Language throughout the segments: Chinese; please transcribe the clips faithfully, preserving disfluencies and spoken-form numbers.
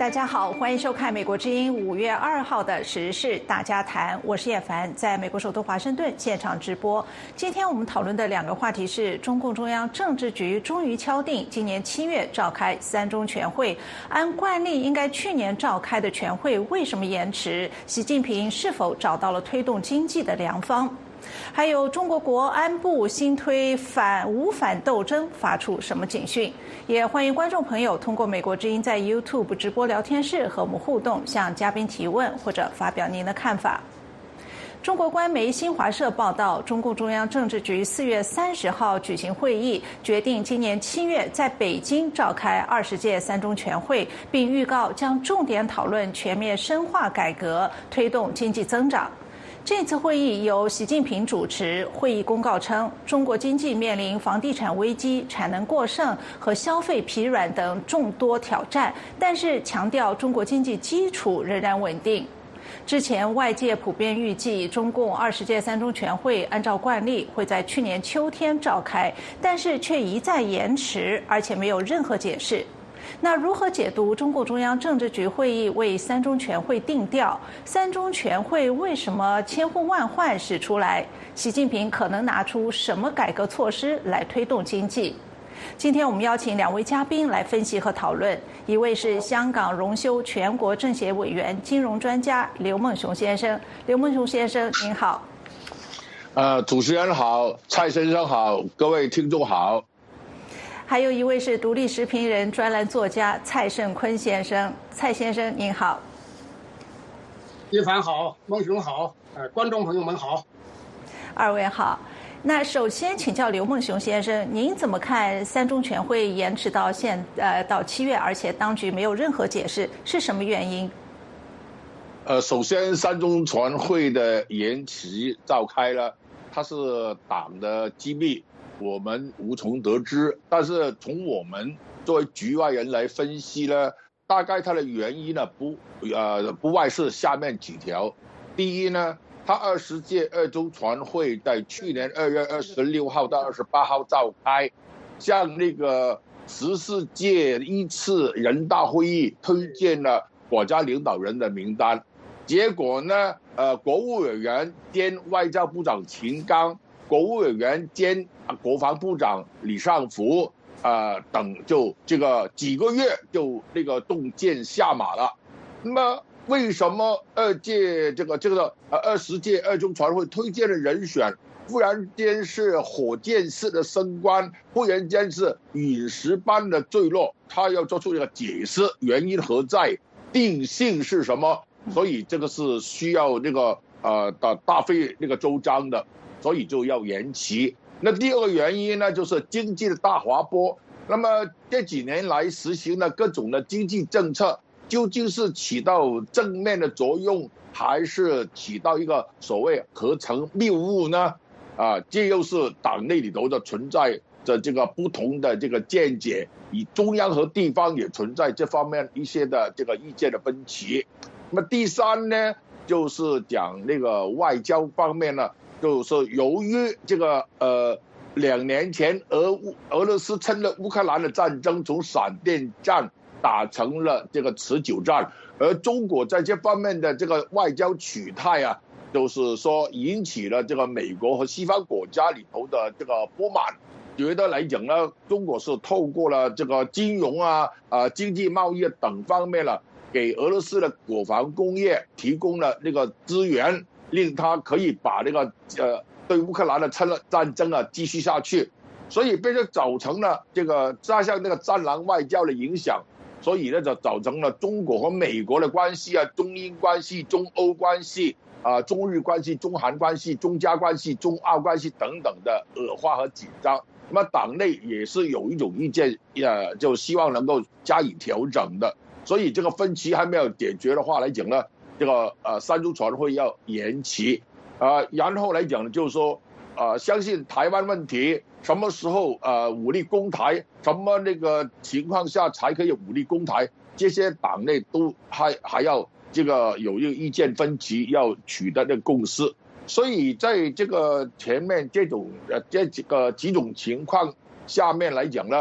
大家好，欢迎收看美国之音五月二号的时事大家谈，我是叶凡，在美国首都华盛顿现场直播。今天我们讨论的两个话题是：中共中央政治局终于敲定今年七月召开三中全会，按惯例应该去年召开的全会为什么延迟？习近平是否找到了推动经济的良方？还有中国国安部新推反无反斗争发出什么警讯？也欢迎观众朋友通过美国之音在 YouTube 直播聊天室和我们互动，向嘉宾提问或者发表您的看法。中国官媒新华社报道，中共中央政治局四月三十号举行会议，决定今年七月在北京召开二十届三中全会，并预告将重点讨论全面深化改革，推动经济增长。这次会议由习近平主持。会议公告称，中国经济面临房地产危机、产能过剩和消费疲软等众多挑战，但是强调中国经济基础仍然稳定。之前外界普遍预计，中共二十届三中全会按照惯例会在去年秋天召开，但是却一再延迟，而且没有任何解释。那如何解读中共中央政治局会议为三中全会定调？三中全会为什么千呼万唤始出来？习近平可能拿出什么改革措施来推动经济？今天我们邀请两位嘉宾来分析和讨论，一位是香港荣休全国政协委员、金融专家刘梦熊先生。刘梦熊先生，您好。 呃，主持人好，蔡先生好，各位听众好。 还有一位是独立时评人、专栏作家蔡胜坤先生。蔡先生您好。 叶凡好，孟熊好，呃，观众朋友们好。 二位好。那首先请教刘梦熊先生，您怎么看三中全会延迟到现呃到七月，而且当局没有任何解释，是什么原因？ 呃，首先三中全会的延期召开了，它是党的机密，我们无从得知。但是从我们作为局外人来分析呢，大概它的原因呢不呃不外是下面几条。第一呢，它二十届二中全会在去年二月二十六号到二十八号召开，向那个十四届一次人大会议推荐了国家领导人的名单。结果呢，呃，国务委员兼外交部长秦刚、国务委员兼国防部长李尚福，呃等就这个几个月就那个动剑下马了。那么为什么二届这个这个呃二十届二中全会推荐的人选，忽然间是火箭式的升官，忽然间是陨石般的坠落？他要做出一个解释，原因何在？定性是什么？所以这个是需要那个呃大大费那个周章的，所以就要延期。那第二个原因呢，就是经济的大滑坡。那么这几年来实行的各种的经济政策，究竟是起到正面的作用，还是起到一个所谓合成谬误呢？啊，这又是党内里头的存在着这个不同的这个见解，以中央和地方也存在这方面一些的这个意见的分歧。那么第三呢，就是讲那个外交方面呢，就是由于这个呃两年前俄乌俄罗斯趁了乌克兰的战争，从闪电战打成了这个持久战，而中国在这方面的这个外交取态啊，就是说引起了这个美国和西方国家里头的这个不满，觉得来讲呢，中国是透过了这个金融啊、啊经济贸易等方面了，给俄罗斯的国防工业提供了那个资源，令他可以把那个呃对乌克兰的趁了战争啊继续下去，所以被这造成了这个加上那个战狼外交的影响。所以呢，就造成了中国和美国的关系啊，中英关系、中欧关系啊、中日关系、中韩关系、中加关系、中澳关系等等的恶化和紧张。那么党内也是有一种意见，呃，就希望能够加以调整的。所以这个分歧还没有解决的话来讲呢，这个呃三中全会要延期，啊、呃，然后来讲就是说，呃，相信台湾问题什么时候呃武力攻台，什么那个情况下才可以武力攻台，这些党内都还还要这个有一个意见分歧，要取得那个共识。所以在这个前面这种呃这几个几种情况下面来讲呢，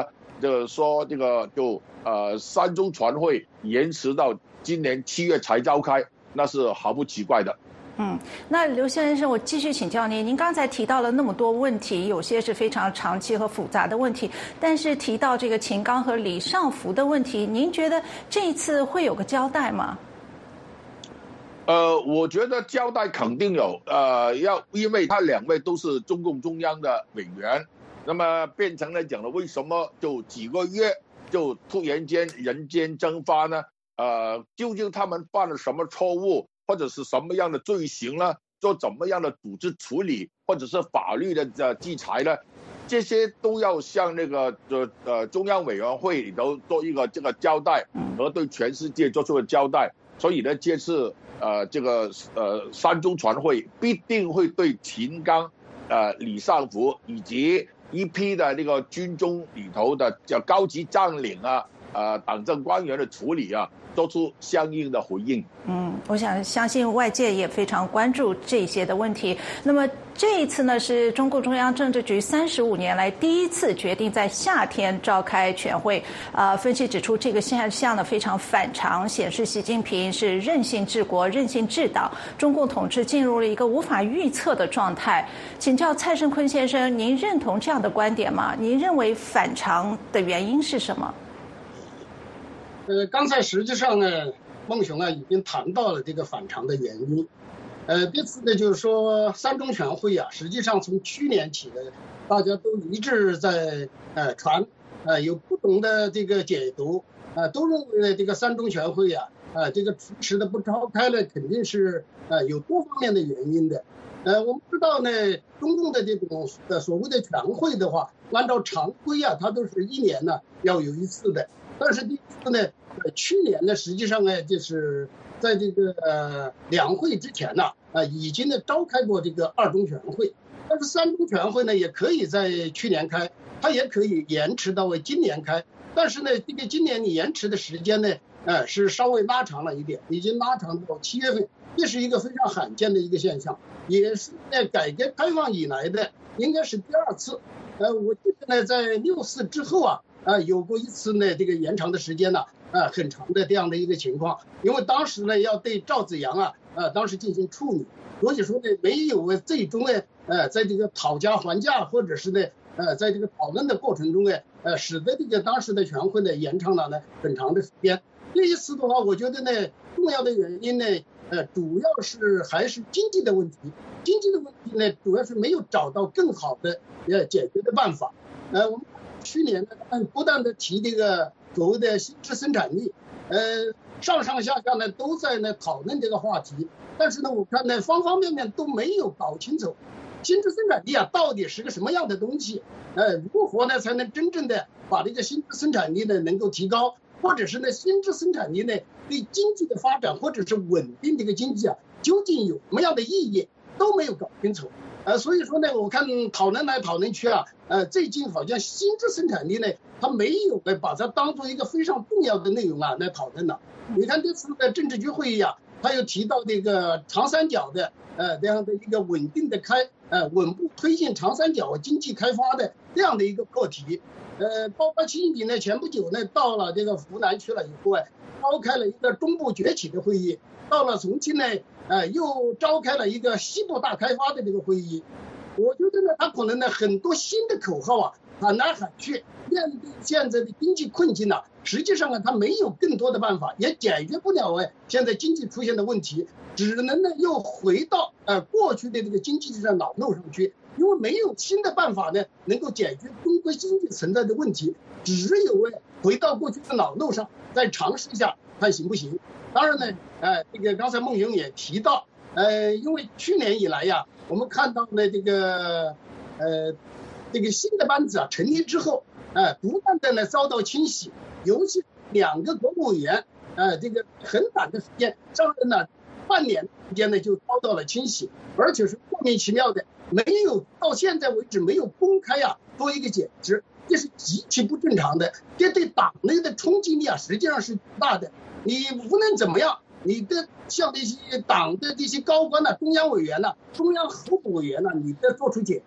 就说这个就呃三中全会延迟到今年七月才召开，那是毫不奇怪的。 嗯，那刘先生，我继续请教您。您刚才提到了那么多问题，有些是非常长期和复杂的问题，但是提到这个秦刚和李尚福的问题，您觉得这一次会有个交代吗？ 呃，我觉得交代肯定有，呃，要因为他两位都是中共中央的委员，那么变成了讲了，为什么就几个月就突然间人间蒸发呢？呃，究竟他们犯了什么错误？或者是什么样的罪行呢？做怎么样的组织处理，或者是法律的呃制裁呢？这些都要向那个呃呃中央委员会里头做一个这个交代，和对全世界做出个交代。所以呢，这次呃这个呃三中全会必定会对秦刚、呃李尚福以及一批的那个军中里头的叫高级将领啊、呃党政官员的处理啊，做出相应的回应。 嗯，我想相信外界也非常关注这些的问题。那么这一次呢，是中共中央政治局三十五年来第一次决定在夏天召开全会。呃，分析指出，这个现象呢非常反常，显示习近平是任性治国、任性治党，中共统治进入了一个无法预测的状态。请教蔡胜坤先生，您认同这样的观点吗？您认为反常的原因是什么？ 呃，刚才实际上呢，孟雄啊已经谈到了这个反常的原因。呃，这次呢就是说三中全会啊，实际上从去年起的，大家都一致在呃传，呃有不同的这个解读，呃都认为呢这个三中全会啊，呃这个迟迟的不召开呢，肯定是呃有多方面的原因的。呃，我们知道呢，中共的这种呃所谓的全会的话，按照常规啊，它都是一年呢要有一次的。但是这次呢，呃，去年呢，实际上呢，就是在这个呃两会之前呢，啊、呃，已经呢召开过这个二中全会，但是三中全会呢，也可以在去年开，它也可以延迟到为今年开，但是呢，这个今年你延迟的时间呢，呃，是稍微拉长了一点，已经拉长到七月份，这是一个非常罕见的一个现象，也是在改革开放以来的应该是第二次，呃，我记得呢，在六四之后啊。啊、呃，有过一次呢，这个延长的时间呢，啊、呃，很长的这样的一个情况，因为当时呢要对赵紫阳啊，呃，当时进行处理，所以说呢没有最终呢，呃，在这个讨价还价或者是呢，呃，在这个讨论的过程中呢，呃，使得这个当时的全会呢延长了呢很长的时间。这一次的话，我觉得呢，重要的原因呢，呃，主要是还是经济的问题，经济的问题呢，主要是没有找到更好的呃解决的办法，呃，我们。去年呢，不断的提这个所谓的新质生产力，呃，上上下下呢都在呢讨论这个话题，但是呢，我看呢方方面面都没有搞清楚新质生产力啊到底是个什么样的东西，呃，如何呢才能真正的把这个新质生产力呢能够提高，或者是呢新质生产力呢对经济的发展或者是稳定这个经济啊究竟有什么样的意义都没有搞清楚。呃，所以说呢，我看讨论来讨论去啊，呃，最近好像新质生产力呢，它没有呢把它当做一个非常重要的内容啊来讨论了。你看这次的政治局会议啊，它又提到这个长三角的呃这样的一个稳定的开呃稳步推进长三角经济开发的这样的一个课题。呃，包括习近平呢前不久呢到了这个湖南去了以后啊，召开了一个中部崛起的会议，到了重庆呢。呃，又召开了一个西部大开发的这个会议，我觉得呢，他可能呢很多新的口号啊喊来喊去，面对现在的经济困境呢、啊，实际上呢，他没有更多的办法，也解决不了哎现在经济出现的问题，只能呢又回到呃过去的这个经济的老路上去，因为没有新的办法呢能够解决中国经济存在的问题，只有哎回到过去的老路上，再尝试一下看行不行。当然呢，呃，这个刚才孟雄也提到，呃，因为去年以来呀，我们看到呢这个，呃，这个新的班子啊成立之后，呃，不断的呢遭到清洗，尤其两个国务委员，呃，这个很短的时间上任呢，半年时间呢就遭到了清洗，而且是莫名其妙的，没有到现在为止没有公开啊做一个解释，这是极其不正常的，这对党内的冲击力啊实际上是大的。你无论怎么样，你的像这些党的这些高官呐、啊、中央委员呐、啊、中央候补委员呐、啊，你得做出解释。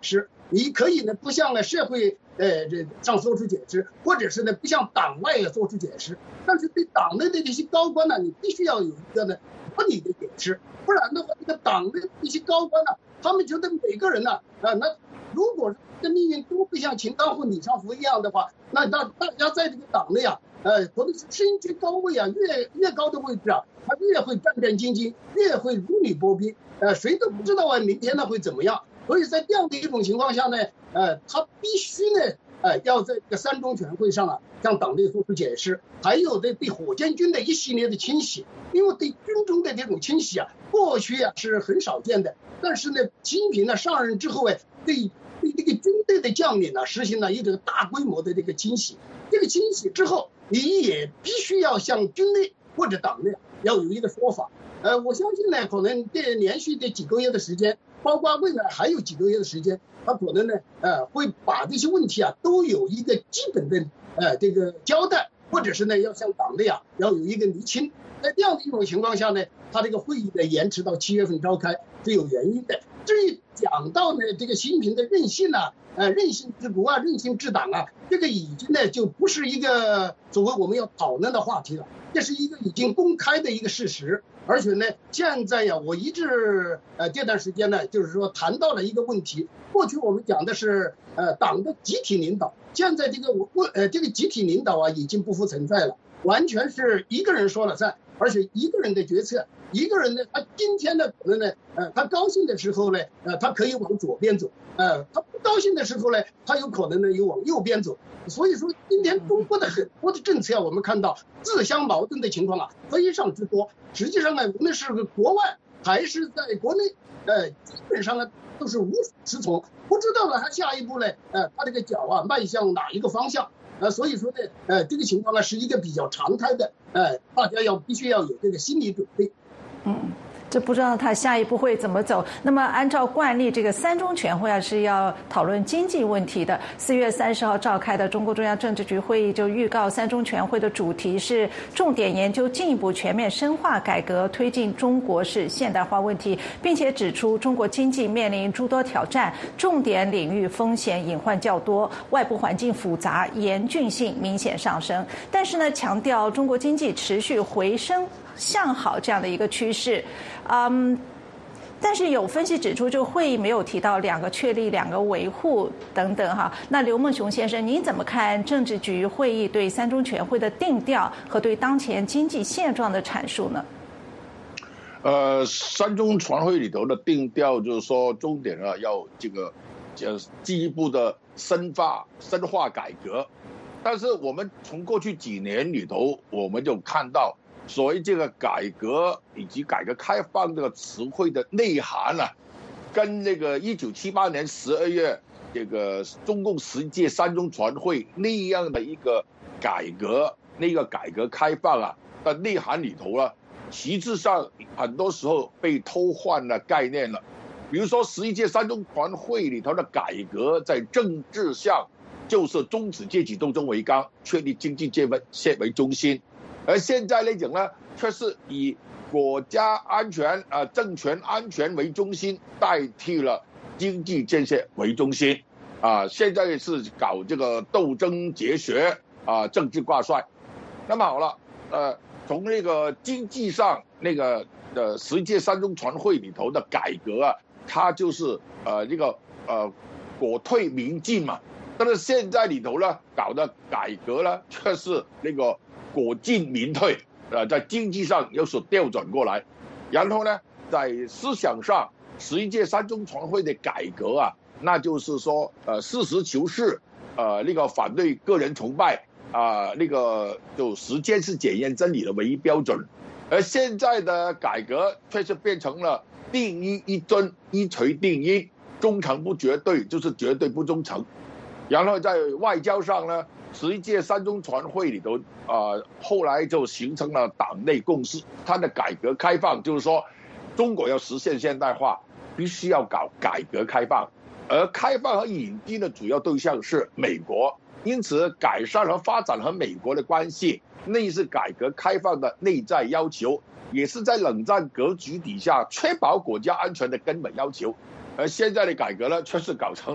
你可以呢不向呢社会呃这上做出解释，或者是呢不向党外也做出解释，但是对党内的这些高官呢，你必须要有一个呢合理的解释，不然的话，这个党的一些高官呢，他们觉得每个人呢，啊，那如果这命运都不像秦刚或李尚福一样的话，那大大家在这个党内啊，呃，可能是身居高位啊，越越高的位置啊，他越会战战兢兢，越会如履薄冰，呃，谁都不知道啊，明天呢会怎么样。所以在这样的一种情况下呢，呃，他必须呢，呃，要在这个三中全会上啊，向党内做出解释，还有对对火箭军的一系列的清洗，因为对军中的这种清洗啊，过去啊是很少见的，但是呢，习近平呢上任之后哎，对对这个军队的将领呢实行了一个大规模的这个清洗，这个清洗之后，你也必须要向军内或者党内要有一个说法，呃，我相信呢，可能这连续的几个月的时间。包括未来还有几个月的时间，他可能呢，呃，会把这些问题啊都有一个基本的呃这个交代，或者是呢要向党内啊要有一个厘清。在这样的一种情况下呢，他这个会议呢延迟到七月份召开是有原因的。至于讲到呢这个习近平的任性啊，呃任性治国啊，任性治党啊，这个已经呢就不是一个所谓我们要讨论的话题了，这是一个已经公开的一个事实。而且呢，现在呀，我一直呃这段时间呢，就是说谈到了一个问题。过去我们讲的是呃党的集体领导，现在这个我呃这个集体领导啊已经不复存在了，完全是一个人说了算，而且一个人的决策，一个人呢，他今天呢可能呢，呃他高兴的时候呢，呃他可以往左边走，呃他不高兴的时候呢，他有可能呢又往右边走。所以说，今天中国的很多的政策啊，我们看到自相矛盾的情况啊非常之多。实际上呢，无论是国外还是在国内，呃，基本上呢都是无所适从，不知道呢他下一步呢，呃，他这个脚啊迈向哪一个方向，呃，所以说呢，呃，这个情况呢是一个比较常态的，呃，大家要必须要有这个心理准备。 嗯。这不知道他下一步会怎么走。那么按照惯例，这个三中全会啊是要讨论经济问题的。四月三十号召开的中共中央政治局会议就预告，三中全会的主题是重点研究进一步全面深化改革，推进中国式现代化问题，并且指出中国经济面临诸多挑战，重点领域风险隐患较多，外部环境复杂，严峻性明显上升。但是呢，强调中国经济持续回升向好这样的一个趋势。嗯，但是有分析指出，就会议没有提到两个确立、两个维护等等哈。那刘梦熊先生，您怎么看政治局会议对三中全会的定调和对当前经济现状的阐述呢？ 呃，三中全会里头的定调就是说，重点啊要这个呃进一步的深化深化改革。但是我们从过去几年里头，我们就看到。所谓这个改革以及改革开放这个词汇的内涵啊，跟那个一九七八年十二月这个中共十届三中全会那样的一个改革，那个改革开放啊的内涵里头啊，实质上很多时候被偷换了概念了。比如说十一届三中全会里头的改革，在政治上就是终止阶级斗争为纲，确立经济建设为中心。而现在来讲呢，却是以国家安全啊、呃、政权安全为中心，代替了经济建设为中心，啊，现在是搞这个斗争哲学啊，政治挂帅。那么好了，呃，从那个经济上，那个呃十届三中全会里头的改革啊，它就是呃这个呃国退民进嘛。但是现在里头呢，搞的改革呢，却是那个。国进民退，呃，在经济上有所调转过来，然后呢，在思想上，十一届三中全会的改革啊，那就是说，呃，实事求是，呃，那个反对个人崇拜啊、呃，那个就时间是检验真理的唯一标准，而现在的改革却是变成了定一一尊，一锤定音，忠诚不绝对就是绝对不忠诚，然后在外交上呢。十一届三中全会里头，呃，后来就形成了党内共识。它的改革开放就是说，中国要实现现代化，必须要搞改革开放，而开放和引进的主要对象是美国，因此改善和发展和美国的关系，那是改革开放的内在要求，也是在冷战格局底下确保国家安全的根本要求。而现在的改革呢，却是搞成了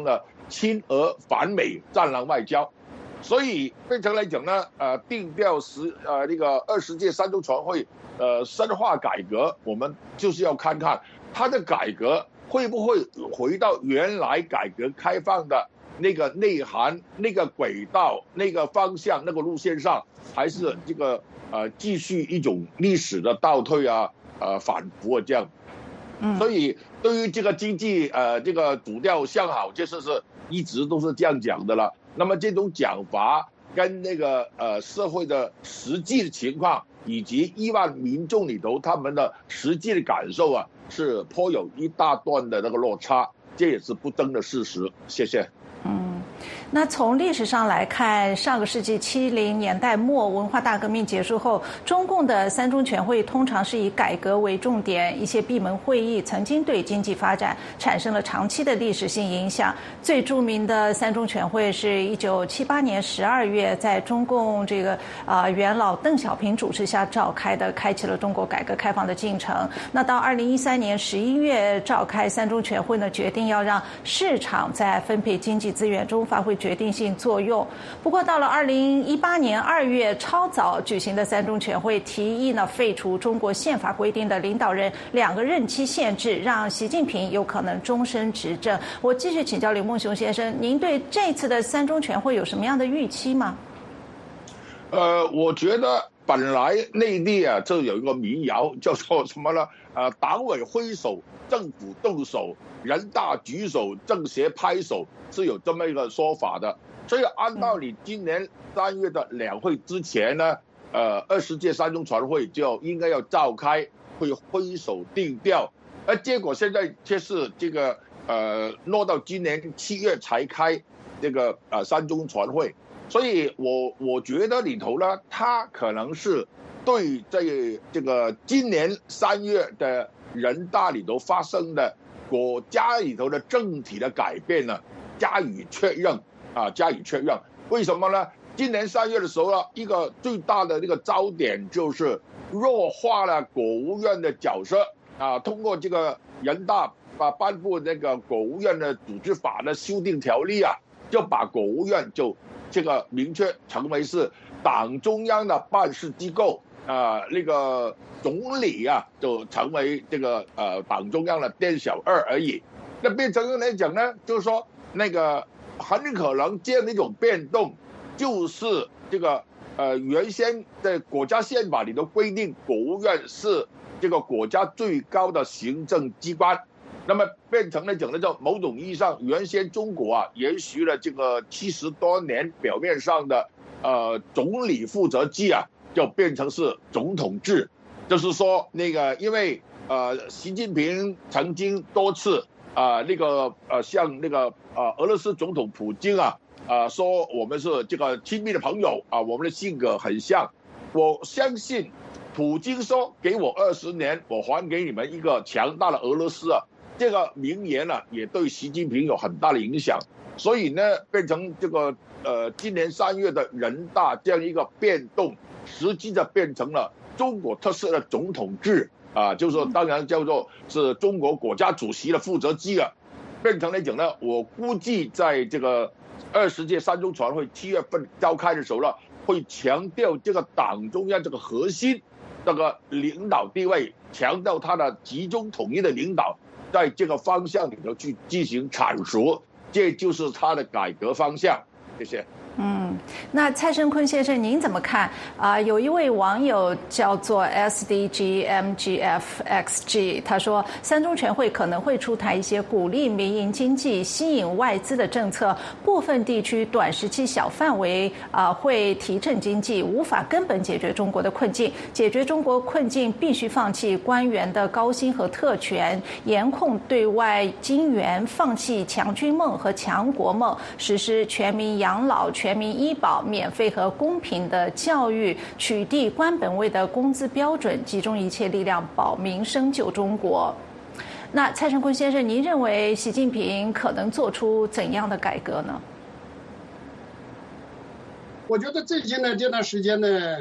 亲俄反美战狼外交。所以变成来讲呢，呃，定调十呃那个二十届三中全会呃深化改革，我们就是要看看它的改革会不会回到原来改革开放的那个内涵、那个轨道、那个方向、那个路线上，还是这个呃继续一种历史的倒退啊、呃反复啊这样。嗯，所以对于这个经济呃这个主调向好，这是是一直都是这样讲的了。那么这种讲法跟那个呃社会的实际的情况，以及亿万民众里头他们的实际的感受啊，是颇有一大段的那个落差，这也是不争的事实。谢谢。 嗯，那从历史上来看，上个世纪七零年代末文化大革命结束后，中共的三中全会通常是以改革为重点，一些闭门会议曾经对经济发展产生了长期的历史性影响。最著名的三中全会是一九七八年十二月在中共这个啊、呃、元老邓小平主持下召开的，开启了中国改革开放的进程。那到二零一三年十一月召开三中全会呢，决定要让市场在分配经济资源中发挥决定性作用。不过到了二零一八年二月超早举行的三中全会提议呢，废除中国宪法规定的领导人两个任期限制，让习近平有可能终身执政。我继续请教刘梦熊先生，您对这次的三中全会有什么样的预期吗？ 呃，我觉得本来内地啊，就有一个民谣叫做什么呢？呃，党委挥手，政府动手，人大举手，政协拍手，是有这么一个说法的。所以按道理，今年三月的两会之前呢，呃，二十届三中全会就应该要召开，会挥手定调，而结果现在却是这个呃落到今年七月才开这个呃三中全会。所以我我觉得里头呢，他可能是对这这个今年三月的人大里头发生的国家里头的政体的改变呢，加以确认啊，加以确认。为什么呢？今年三月的时候呢，一个最大的那个焦点就是弱化了国务院的角色啊，通过这个人大啊颁布那个国务院的组织法的修订条例啊，就把国务院就这个明确成为是党中央的办事机构啊、呃，那个总理啊就成为这个呃党中央的店小二而已。那变成来讲呢，就是说那个很可能这样的一种变动，就是这个呃原先在国家宪法里头规定，国务院是这个国家最高的行政机关。那么变成了讲的叫某种意义上，原先中国啊延续了这个七十多年表面上的呃总理负责制啊，就变成是总统制，就是说那个因为呃习近平曾经多次啊、呃、那个呃向那个呃俄罗斯总统普京啊啊、呃、说我们是这个亲密的朋友啊，我们的性格很像。我相信普京说给我二十年，我还给你们一个强大的俄罗斯啊。这个名言呢、啊，也对习近平有很大的影响，所以呢，变成这个呃，今年三月的人大这样一个变动，实际上变成了中国特色的总统制啊，就是说，当然叫做是中国国家主席的负责制啊，变成来讲呢，我估计在这个二十届三中全会七月份召开的时候呢，会强调这个党中央这个核心这个领导地位，强调它的集中统一的领导。在这个方向里头去进行阐述，这就是他的改革方向。谢谢。 嗯，那蔡胜坤先生您怎么看啊、呃？有一位网友叫做 S D G M G F X G， 他说三中全会可能会出台一些鼓励民营经济、吸引外资的政策，部分地区短时期小范围啊、呃、会提振经济，无法根本解决中国的困境。解决中国困境必须放弃官员的高薪和特权，严控对外金援，放弃强军梦和强国梦，实施全民养老、全民医保、免费和公平的教育，取缔官本位的工资标准，集中一切力量保民生、救中国。那蔡胜坤先生，您认为习近平可能做出怎样的改革呢？ 我觉得最近呢这段时间呢，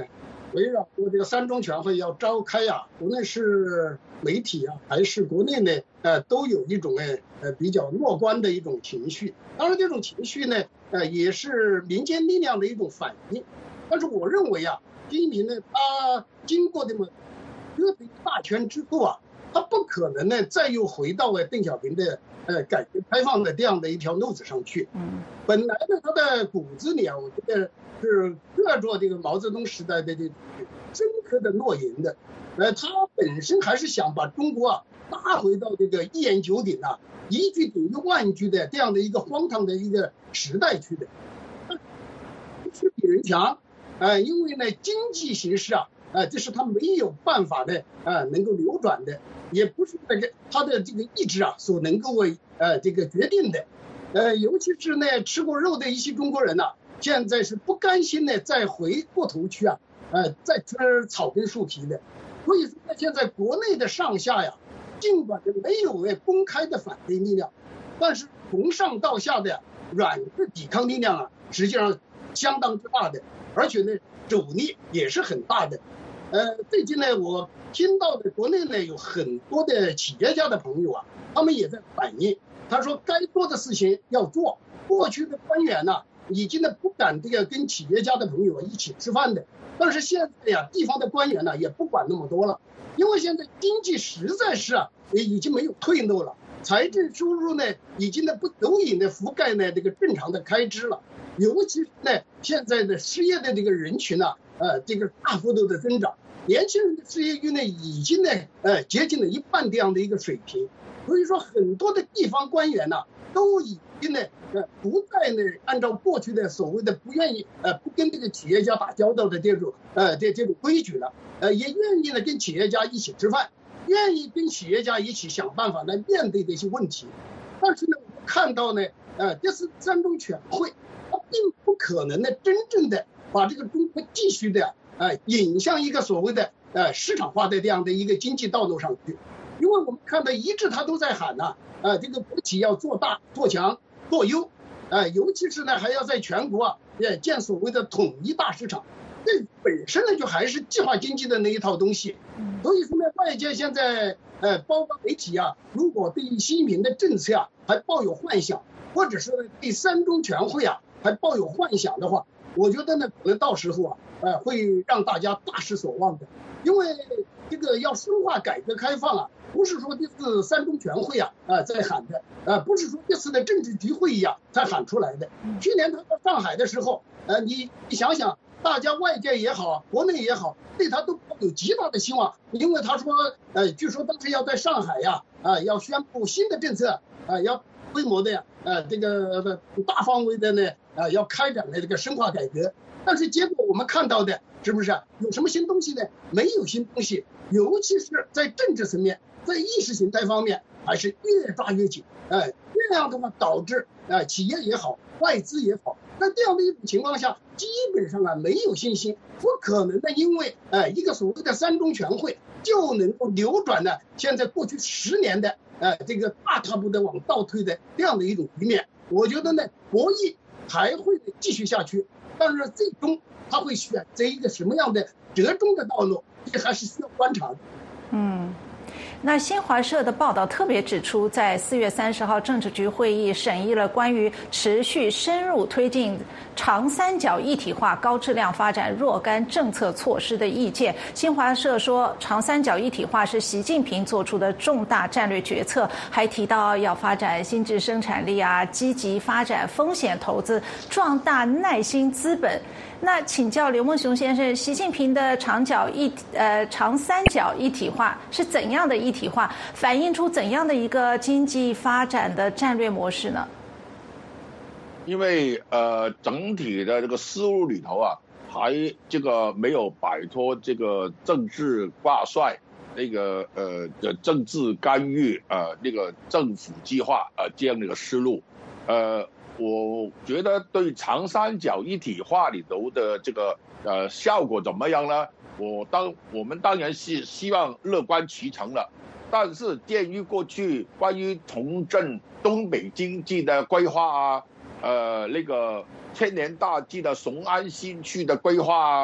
围绕着这个三中全会要召开呀、啊，无论是媒体啊还是国内呢，呃，都有一种呃呃比较乐观的一种情绪。当然，这种情绪呢，呃，也是民间力量的一种反应。但是我认为啊，习近平呢，他经过这么折腾大圈之后啊，他不可能呢再又回到呃邓小平的呃改革开放的这样的一条路子上去。嗯，本来呢，他的骨子里啊，我觉得是刻着这个毛泽东时代的这深刻的诺言的。呃，他本身还是想把中国啊拉回到这个一言九鼎啊，一句顶于万句的这样的一个荒唐的一个时代去的。是比人强，呃，因为呢经济形势啊，呃，这是他没有办法的呃能够扭转的，也不是那个他的这个意志啊所能够为呃这个决定的。呃，尤其是呢吃过肉的一些中国人呐、啊，现在是不甘心呢再回过头去啊，呃，再吃草根树皮的。所以说呢，现在国内的上下呀，尽管是没有公开的反对力量，但是从上到下的软的抵抗力量啊，实际上相当之大的，而且呢阻力也是很大的。呃，最近呢，我听到的国内呢有很多的企业家的朋友啊，他们也在反映，他说该做的事情要做。过去的官员呢、啊，已经呢不敢这个跟企业家的朋友一起吃饭的。但是现在呀，地方的官员呢也不管那么多了，因为现在经济实在是啊，也已经没有退路了，财政收入呢已经呢不足以呢覆盖呢这个正常的开支了，尤其是呢现在的失业的这个人群呢，呃，这个大幅度的增长，年轻人的失业率呢已经呢呃接近了一半这样的一个水平，所以说很多的地方官员呢都已经呢呃不再呢按照过去的所谓的不愿意呃不跟这个企业家打交道的这种呃这这种规矩了，呃也愿意呢跟企业家一起吃饭，愿意跟企业家一起想办法来面对这些问题。但是呢，我们看到呢，呃这次三中全会，它并不可能呢真正的把这个中国继续的呃引向一个所谓的呃市场化的这样的一个经济道路上去，因为我们看到一致他都在喊呢、啊。呃，这个国企要做大、做强、做优，呃，尤其是呢，还要在全国啊，也建所谓的统一大市场。这本身呢，就还是计划经济的那一套东西。所以说呢，外界现在呃，包括媒体啊，如果对习近平的政策啊还抱有幻想，或者是对三中全会啊还抱有幻想的话，我觉得呢，可能到时候啊，呃，会让大家大失所望的。因为这个要深化改革开放啊。不是说这次三中全会啊啊、呃、在喊的，呃不是说这次的政治局会议啊才喊出来的。去年他到上海的时候，呃你你想想，大家外界也好，国内也好，对他都有极大的希望，因为他说，呃据说当时要在上海呀啊、呃、要宣布新的政策啊、呃、要规模的呀呃这个大范围的呢啊、呃、要开展的这个深化改革，但是结果我们看到的是不是有什么新东西呢？没有新东西，尤其是在政治层面。在意识形态方面还是越抓越紧，哎，这样的话导致呃企业也好，外资也好，在这样的一种情况下，基本上啊没有信心，不可能的，因为呃一个所谓的三中全会就能够扭转呢现在过去十年的呃这个大踏步的往倒退的这样的一种局面。我觉得呢，博弈还会继续下去，但是最终他会选择一个什么样的折中的道路，这还是需要观察的。 嗯。那新华社的报道特别指出，在四月三十号政治局会议审议了关于持续深入推进长三角一体化、高质量发展若干政策措施的意见。新华社说，长三角一体化是习近平做出的重大战略决策，还提到要发展新质生产力啊，积极发展风险投资，壮大耐心资本。那请教刘梦熊先生，习近平的长角一呃长三角一体化是怎样的一体化，反映出怎样的一个经济发展的战略模式呢？ 因为呃整体的这个思路里头啊，还这个没有摆脱这个政治挂帅，那个呃的政治干预呃那个政府计划呃这样的一个思路，呃。我觉得对长三角一体化里头的这个呃效果怎么样呢？我当我们当然是希望乐观其成了，但是鉴于过去关于重振东北经济的规划啊，呃那个千年大计的雄安新区的规划啊，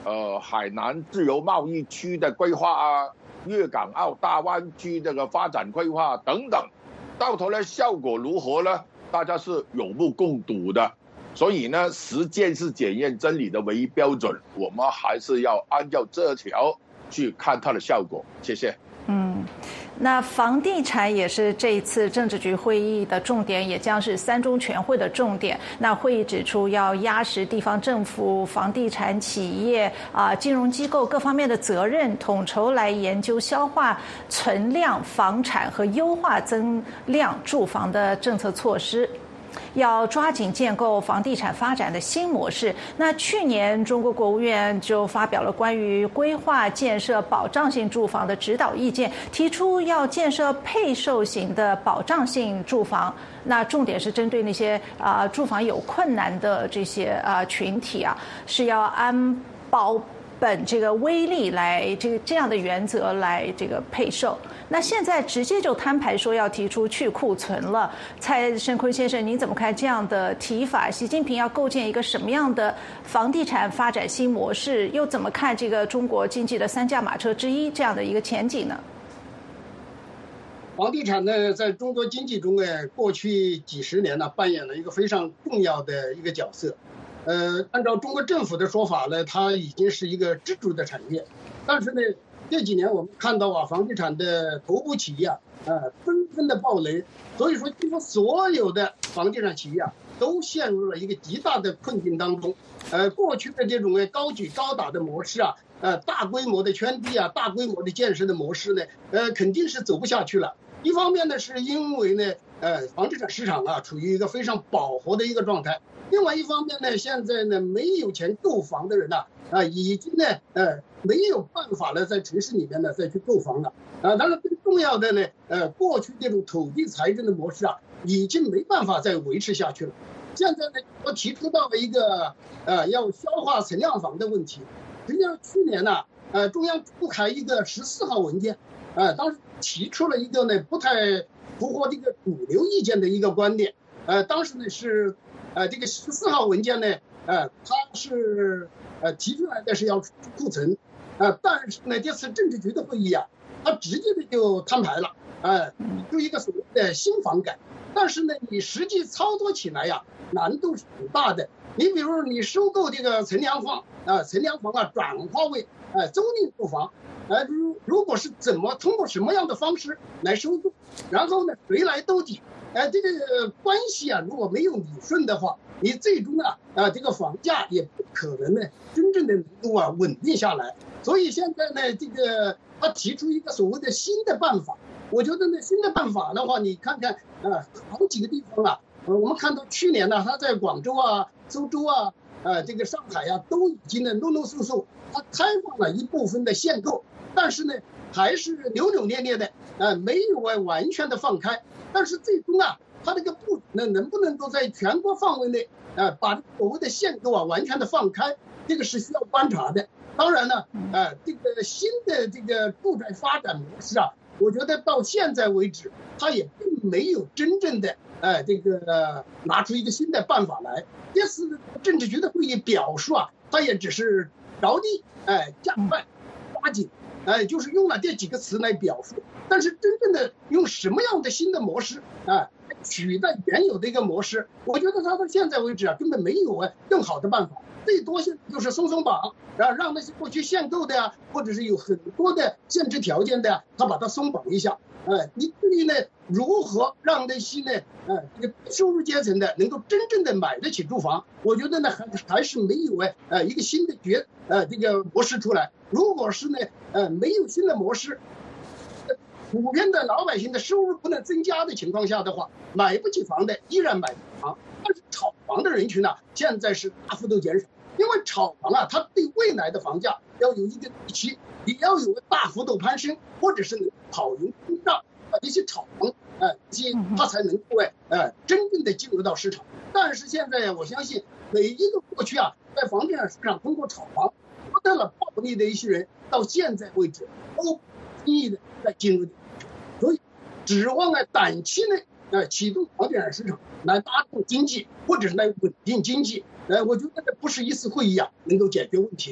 呃海南自由贸易区的规划啊，粤港澳大湾区这个发展规划等等，到头来效果如何呢？大家是有目共睹的。所以呢，实践是检验真理的唯一标准，我们还是要按照这条去看它的效果。谢谢。 嗯，那房地产也是这一次政治局会议的重点，也将是三中全会的重点。那会议指出，要压实地方政府、房地产企业啊、金融机构各方面的责任，统筹来研究消化存量房产和优化增量住房的政策措施。要抓紧建构房地产发展的新模式。那去年中国国务院就发表了关于规划建设保障性住房的指导意见，提出要建设配售型的保障性住房。那重点是针对那些啊、呃、住房有困难的这些啊、呃、群体啊，是要按保本这个威力来这个这样的原则来这个配售。那现在直接就摊牌说要提出去库存了。蔡胜坤先生，您怎么看这样的提法？习近平要构建一个什么样的房地产发展新模式？又怎么看这个中国经济的三驾马车之一这样的一个前景呢？ 房地产呢，在中国经济中呢，过去几十年呢，扮演了一个非常重要的一个角色。呃，按照中国政府的说法呢，它已经是一个支柱的产业。但是呢，这几年我们看到啊，房地产的头部企业啊，呃，纷纷的暴雷，所以说几乎所有的房地产企业啊，都陷入了一个极大的困境当中。呃，过去的这种高举高打的模式啊，呃，大规模的圈地啊，大规模的建设的模式呢，呃，肯定是走不下去了。一方面呢，是因为呢，呃，房地产市场啊，处于一个非常饱和的一个状态。另外一方面呢，现在呢，没有钱购房的人呢，啊，已经呢，呃，没有办法呢，在城市里面呢再去购房了。啊，当然更重要的呢，呃，过去这种土地财政的模式啊，已经没办法再维持下去了。现在呢，我提出到了一个呃要消化存量房的问题。实际上去年呢，呃，中央出台一个十四号文件，呃，当时提出了一个呢不太符合这个主流意见的一个观点。呃，当时呢是。呃，这个十四号文件呢，呃，它是呃提出来的是要库存，呃，但是呢，这次政治局的会议啊，它直接的就摊牌了，呃，就一个所谓的新房改，但是呢，你实际操作起来呀、啊，难度是很大的。你比如你收购这个存量房啊、呃，存量房啊，转化为呃租赁住房，呃，如如果是怎么通过什么样的方式来收购，然后呢，谁来兜底？呃，这个关系啊，如果没有理顺的话，你最终啊，啊，这个房价也不可能呢，真正的能够啊稳定下来。所以现在呢，这个他提出一个所谓的新的办法，我觉得呢，新的办法的话，你看看啊，好几个地方啊，呃，我们看到去年呢，他在广州啊、苏州啊、呃，这个上海啊，都已经呢，陆陆续续他开放了一部分的限购，但是呢，还是扭扭捏捏的，呃，没有完全的放开。但是最终啊，它这个步呢，能不能够在全国范围内，呃，把所谓的限购啊完全的放开，这个是需要观察的。当然呢，呃，这个新的这个住宅发展模式啊，我觉得到现在为止，它也并没有真正的，呃，这个、呃、拿出一个新的办法来。这次政治局的会议表述啊，它也只是着力，哎、呃，加快、抓紧。哎，就是用了这几个词来表述，但是真正的用什么样的新的模式啊取代原有的一个模式，我觉得他到现在为止啊根本没有啊更好的办法，最多是就是松松绑，然后让那些过去限购的呀，或者是有很多的限制条件的呀，他把它松绑一下。哎，你至于呢如何让那些呢呃这个收入阶层的能够真正的买得起住房，我觉得呢还还是没有哎呃一个新的决呃这个模式出来。如果是呢呃没有新的模式，普遍的老百姓的收入不能增加的情况下的话，买不起房的依然买不起房，但是炒房的人群呢、啊、现在是大幅度减少，因为炒房啊它对未来的房价要有一个预期，也要有大幅度攀升，或者是能跑赢通胀啊，一些炒房呃这些它才能够呃真正的进入到市场。但是现在我相信每一个过去啊在房地产市场通过炒房获得了暴利的一些人，到现在为止都轻易的在进入，所以指望呢短期内呃启动房地产市场来拉动经济，或者是来稳定经济，呃，我觉得这不是一次会议啊能够解决问题的。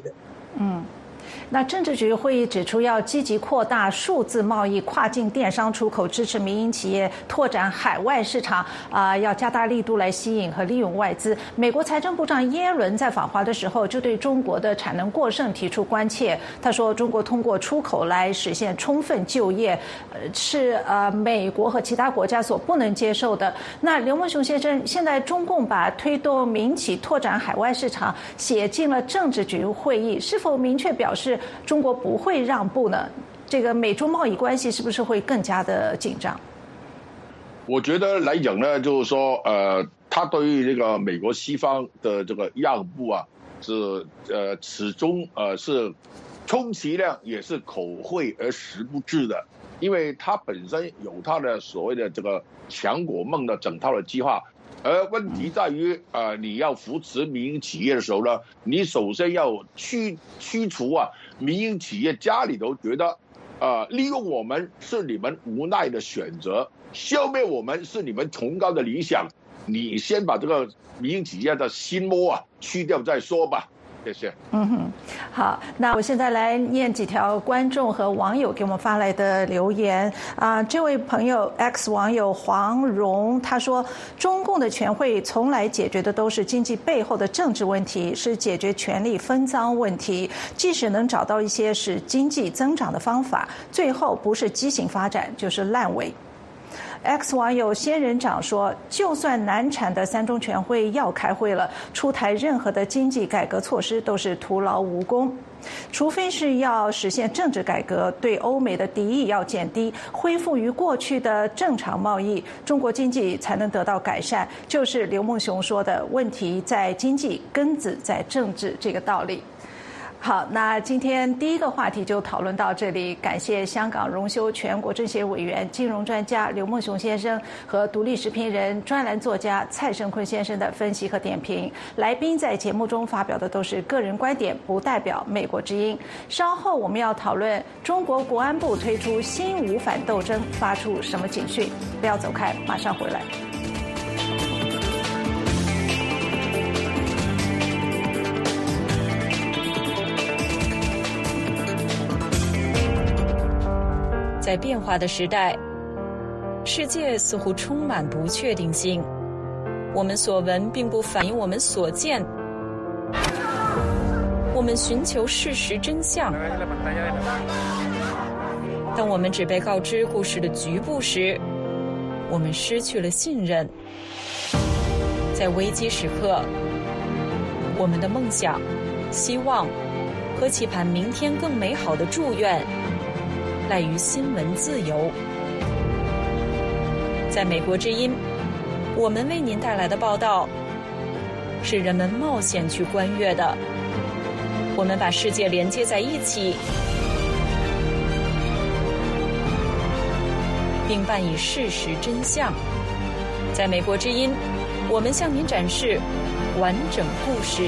嗯。那政治局会议指出，要积极扩大数字贸易、跨境电商出口，支持民营企业拓展海外市场，啊、呃，要加大力度来吸引和利用外资。美国财政部长耶伦在访华的时候，就对中国的产能过剩提出关切。他说，中国通过出口来实现充分就业，呃，是呃美国和其他国家所不能接受的。那刘梦熊先生，现在中共把推动民企拓展海外市场写进了政治局会议，是否明确表示中国不会让步呢？这个美中贸易关系是不是会更加的紧张？ 我觉得来讲呢，就是说，呃，他对于这个美国西方的这个让步啊，是呃始终呃是充其量也是口惠而实不至的，因为他本身有他的所谓的这个强国梦的整套的计划。而问题在于，呃，你要扶持民营企业的时候呢，你首先要驱驱除啊民营企业家里头觉得，呃，利用我们是你们无奈的选择，消灭我们是你们崇高的理想。你先把这个民营企业的心魔啊去掉再说吧。谢谢。 嗯哼，好，那我现在来念几条观众和网友给我们发来的留言啊、呃。这位朋友 X 网友黄荣他说，中共的全会从来解决的都是经济背后的政治问题，是解决权力分赃问题。即使能找到一些使经济增长的方法，最后不是畸形发展就是烂尾。X 网友仙人掌说，就算难产的三中全会要开会了，出台任何的经济改革措施都是徒劳无功，除非是要实现政治改革，对欧美的敌意要减低，恢复于过去的正常贸易，中国经济才能得到改善。就是刘梦熊说的，问题在经济，根子在政治这个道理。好，那今天第一个话题就讨论到这里。感谢香港荣休全国政协委员、金融专家刘梦熊先生和独立时评人、专栏作家蔡胜坤先生的分析和点评。来宾在节目中发表的都是个人观点，不代表美国之音。稍后我们要讨论中国国安部推出新五反斗争，发出什么警讯？不要走开，马上回来。 在变化的时代，世界似乎充满不确定性。我们所闻并不反映我们所见。我们寻求事实真相。当我们只被告知故事的局部时，我们失去了信任。在危机时刻，我们的梦想、希望和期盼明天更美好的祝愿赖于新闻自由。在美国之音，我们为您带来的报道是人们冒险去观阅的。我们把世界连接在一起，并伴以事实真相。在美国之音，我们向您展示完整故事。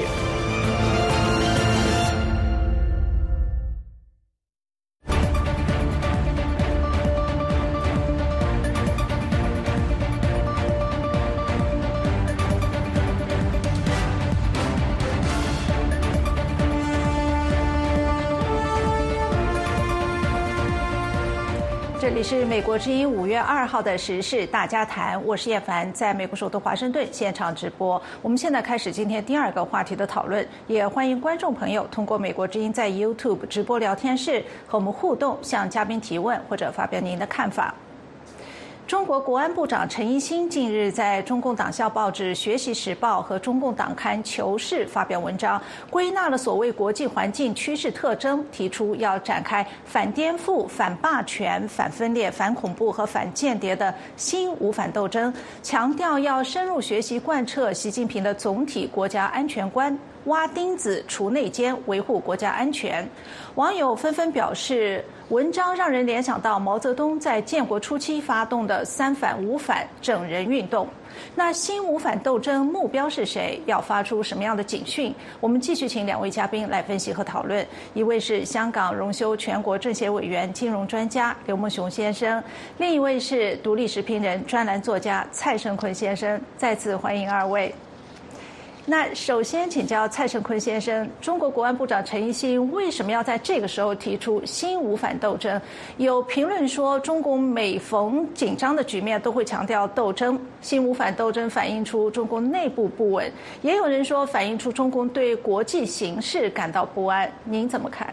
这里是美国之音五月二号的时事大家谈，我是叶凡，在美国首都华盛顿现场直播。我们现在开始今天第二个话题的讨论，也欢迎观众朋友通过美国之音在 YouTube 直播聊天室和我们互动，向嘉宾提问或者发表您的看法。中国国安部长陈一新近日在中共党校报纸《学习时报》和中共党刊《求是》发表文章，归纳了所谓国际环境趋势特征，提出要展开反颠覆、反霸权、反分裂、反恐怖和反间谍的新五反斗争，强调要深入学习贯彻习近平的总体国家安全观，挖钉子、除内奸，维护国家安全。网友纷纷表示，文章让人联想到毛泽东在建国初期发动的三反五反整人运动。那新五反斗争目标是谁？要发出什么样的警讯？我们继续请两位嘉宾来分析和讨论。一位是香港荣休全国政协委员、金融专家刘梦熊先生，另一位是独立时评人、专栏作家蔡胜坤先生。再次欢迎二位。 那首先请教蔡胜坤先生，中国国安部长陈一新为什么要在这个时候提出新五反斗争？有评论说，中共每逢紧张的局面都会强调斗争，新五反斗争反映出中共内部不稳，也有人说反映出中共对国际形势感到不安。您怎么看？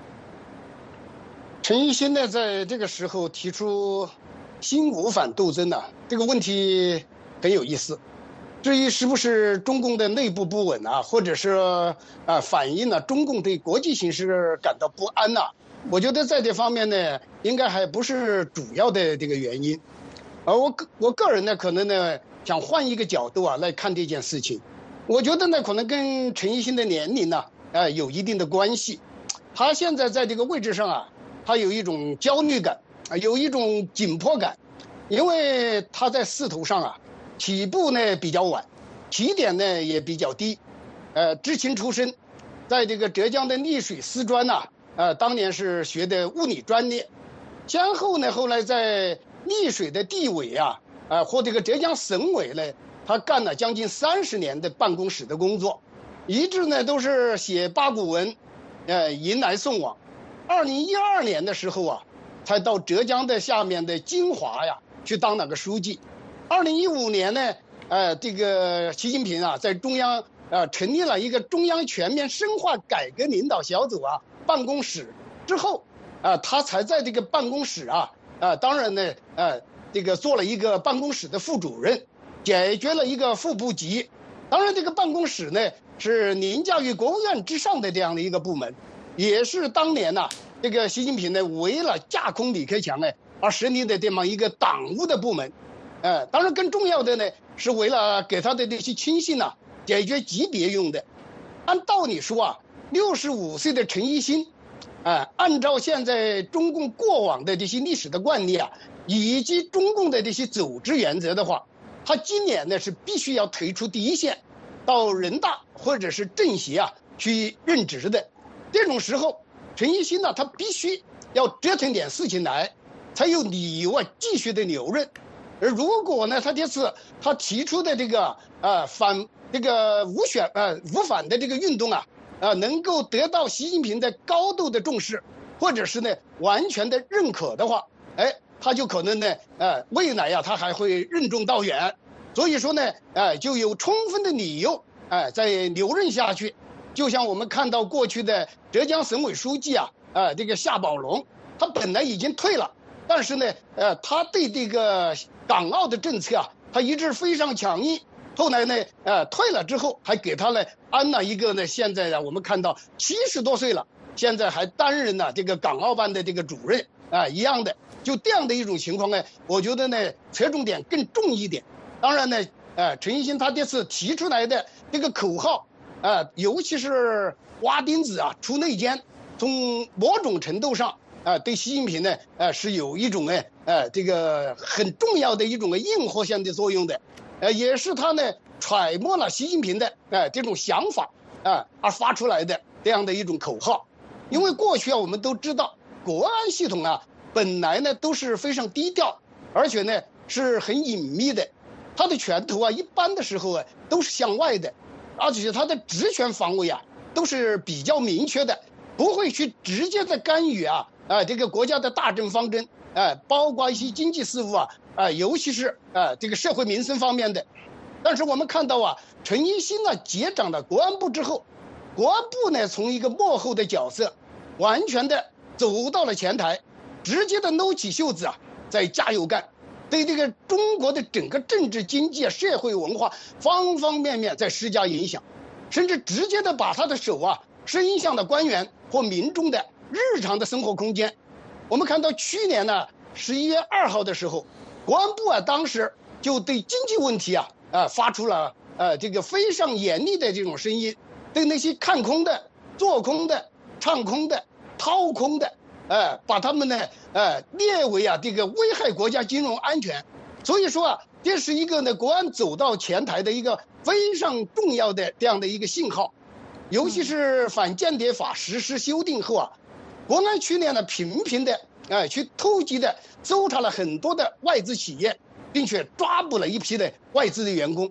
陈一新呢，在这个时候提出新五反斗争呢、啊，这个问题很有意思。至于是不是中共的内部不稳啊，或者是啊反映了中共对国际形势感到不安呐、啊，我觉得在这方面呢，应该还不是主要的这个原因。而我个我个人呢，可能呢想换一个角度啊来看这件事情。我觉得呢，可能跟陈一新的年龄呢，呃，有一定的关系。他现在在这个位置上啊，他有一种焦虑感啊，有一种紧迫感，因为他在势头上啊。起步呢比较晚，起点呢也比较低，呃，知青出身，在这个浙江的丽水师专呐、啊，呃，当年是学的物理专业，先后呢后来在丽水的地委啊，呃，或这个浙江省委呢，他干了将近三十年的办公室的工作，一直呢都是写八股文，呃，迎来送往。二零一二年的时候啊，才到浙江的下面的金华呀去当那个书记。二零一五年呢，呃，这个习近平啊，在中央呃成立了一个中央全面深化改革领导小组啊办公室之后，啊、呃，他才在这个办公室啊，啊、呃，当然呢，呃，这个做了一个办公室的副主任，解决了一个副部级。当然，这个办公室呢是凌驾于国务院之上的这样的一个部门，也是当年呐、啊，这个习近平呢为了架空李克强呢而设立的这么一个党务的部门。呃，当然更重要的呢，是为了给他的这些亲信呐、啊、解决级别用的。按道理说啊，六十五岁的陈一新，啊、呃，按照现在中共过往的这些历史的惯例啊，以及中共的这些组织原则的话，他今年呢是必须要退出第一线，到人大或者是政协啊去任职的。这种时候，陈一新呢，他必须要折腾点事情来，才有理由啊继续的留任。而如果呢，他这次他提出的这个呃反这个无选呃无反的这个运动啊，呃能够得到习近平的高度的重视，或者是呢完全的认可的话，哎，他就可能呢呃未来呀、啊、他还会任重道远。所以说呢，呃就有充分的理由哎、呃、再留任下去。就像我们看到过去的浙江省委书记啊，呃这个夏宝龙，他本来已经退了。但是呢，呃，他对这个港澳的政策啊，他一直非常强硬。后来呢，呃，退了之后，还给他呢安了一个呢，现在呢，我们看到七十多岁了，现在还担任了这个港澳办的这个主任啊、呃，一样的。就这样的一种情况呢，我觉得呢，侧重点更重一点。当然呢，呃，陈一新他这次提出来的这个口号，呃，尤其是挖钉子啊、出内奸，从某种程度上。啊、呃，对习近平呢，呃，是有一种呢，呃，这个很重要的一种应和性的作用的，呃，也是他呢揣摩了习近平的呃这种想法啊、呃、而发出来的这样的一种口号。因为过去啊，我们都知道国安系统啊，本来呢都是非常低调，而且呢是很隐秘的，他的拳头啊，一般的时候啊都是向外的，而且他的职权防卫啊都是比较明确的，不会去直接的干预啊。啊、呃，这个国家的大政方针，啊、呃，包括一些经济事务啊，啊、呃，尤其是啊、呃、这个社会民生方面的。但是我们看到啊，陈一新呢接掌了国安部之后，国安部呢从一个幕后的角色，完全的走到了前台，直接的搂起袖子啊，在加油干，对这个中国的整个政治、经济、社会、文化方方面面在施加影响，甚至直接的把他的手啊伸向了官员或民众的日常的生活空间。我们看到去年呢十一月二号的时候，国安部啊当时就对经济问题啊呃发出了呃这个非常严厉的这种声音，对那些看空的、做空的、唱空的、掏空的，呃把他们呢呃列为啊这个危害国家金融安全。所以说啊，这是一个呢国安走到前台的一个非常重要的这样的一个信号。尤其是反间谍法实施修订后啊，国安去年呢频频的哎、呃、去突击的搜查了很多的外资企业，并且抓捕了一批的外资的员工。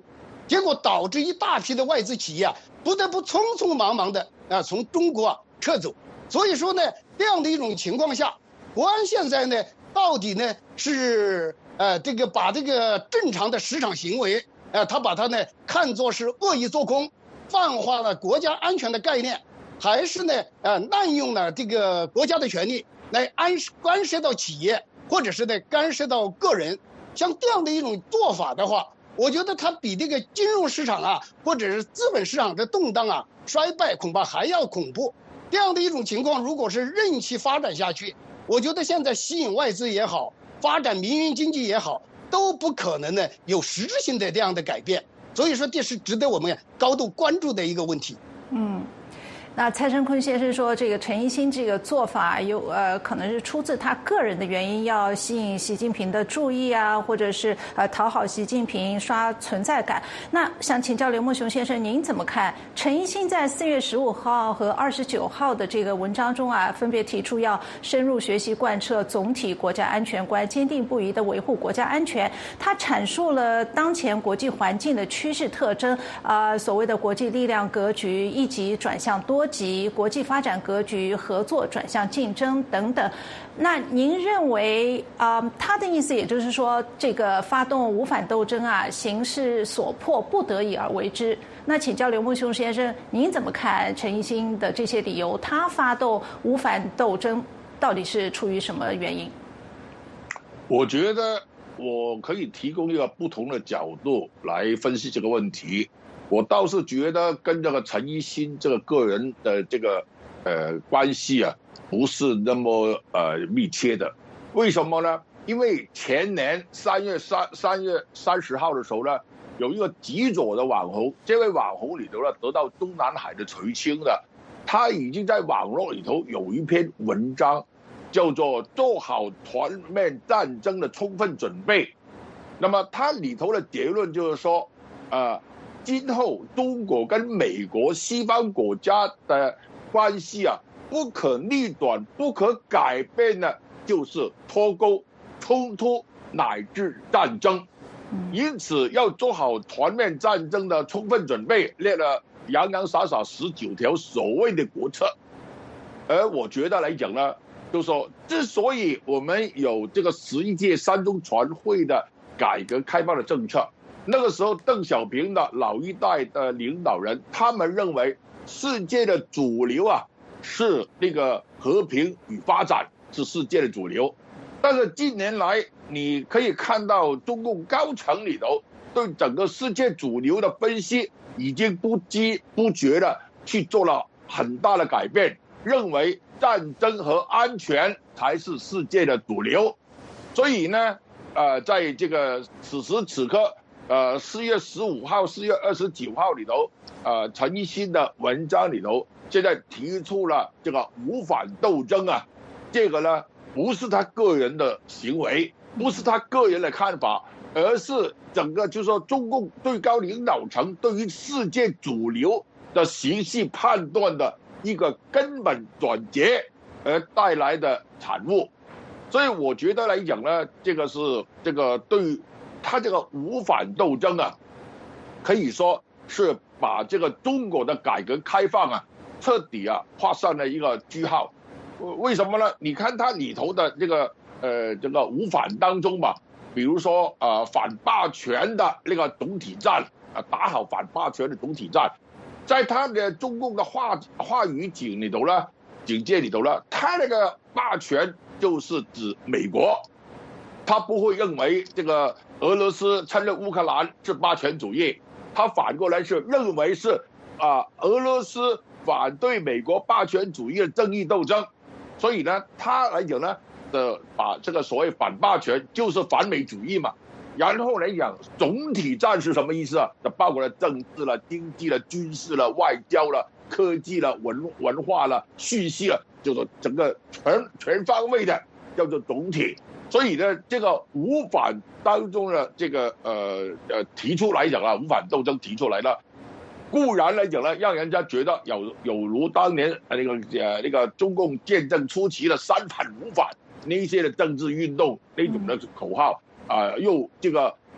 结果导致一大批的外资企业啊不得不匆匆忙忙的啊从中国啊撤走。所以说呢，这样的一种情况下，国安现在呢到底呢是呃这个把这个正常的市场行为，呃他把它呢看作是恶意做空，泛化了国家安全的概念，还是呢呃滥用了这个国家的权利来安干涉到企业，或者是呢干涉到个人？像这样的一种做法的话，我觉得它比这个金融市场啊，或者是资本市场的动荡啊、衰败恐怕还要恐怖。这样的一种情况，如果是任其发展下去，我觉得现在吸引外资也好，发展民营经济也好，都不可能呢有实质性的这样的改变。所以说，这是值得我们高度关注的一个问题。 嗯。那蔡声坤先生说，这个陈一新这个做法有呃，可能是出自他个人的原因，要吸引习近平的注意啊，或者是呃讨好习近平、刷存在感。那想请教刘梦熊先生，您怎么看陈一新在四月十五号和二十九号的这个文章中啊，分别提出要深入学习贯彻总体国家安全观，坚定不移地维护国家安全。他阐述了当前国际环境的趋势特征，啊、呃，所谓的国际力量格局一级转向多级，国际发展格局合作转向竞争等等。那您认为啊、呃，他的意思也就是说，这个发动五反斗争啊，形势所迫，不得已而为之。那请教刘梦熊先生，您怎么看陈一新的这些理由？他发动五反斗争到底是出于什么原因？ 我觉得我可以提供一个不同的角度来分析这个问题。我倒是觉得跟这个陈一新这个个人的这个呃关系啊，不是那么呃密切的。为什么呢？因为前年三月三三月三十号的时候呢，有一个极左的网红，这位网红里头呢得到中南海的垂青的，他已经在网络里头有一篇文章，叫做“做好全面战争的充分准备”。那么它里头的结论就是说，呃。今后中国跟美国西方国家的关系啊，不可逆转、不可改变的，就是脱钩、冲突乃至战争。因此要做好全面战争的充分准备，列了洋洋洒洒十九条所谓的国策。而我觉得来讲呢，就是说，之所以我们有这个十一届三中全会的改革开放的政策，那个时候邓小平的老一代的领导人，他们认为世界的主流啊是那个和平与发展，是世界的主流。但是近年来你可以看到中共高层里头对整个世界主流的分析已经不知不觉的去做了很大的改变，认为战争和安全才是世界的主流。所以呢呃在这个此时此刻呃，四月十五号、四月二十九号里头，呃，陈一新的文章里头，现在提出了这个五反斗争啊，这个呢不是他个人的行为，不是他个人的看法，而是整个就是说中共最高领导层对于世界主流的形势判断的一个根本转折而带来的产物。所以我觉得来讲呢，这个是这个对于他这个五反斗争啊，可以说是把这个中国的改革开放啊，彻底啊画上了一个句号。为什么呢？你看它里头的这个呃这个五反当中吧，比如说呃反霸权的那个总体战啊，打好反霸权的总体战，在他的中共的话话语警里头呢，警戒里头呢，他那个霸权就是指美国。他不会认为这个俄罗斯承认乌克兰是霸权主义，他反过来是认为是啊、呃、俄罗斯反对美国霸权主义的正义斗争，所以呢，他来讲呢的把这个所谓反霸权就是反美主义嘛。然后来讲总体战是什么意思啊？就包括了政治了、经济了、军事了、外交了、科技了、文文化了、讯息了，就是整个全全方位的叫做总体。所以呢，这个五反当中呢，这个呃呃提出来讲啊，五反斗争提出来了，固然来讲呢，让人家觉得有有如当年那个呃那个中共建政初期的三反五反那些的政治运动那种的口号啊、呃，又这个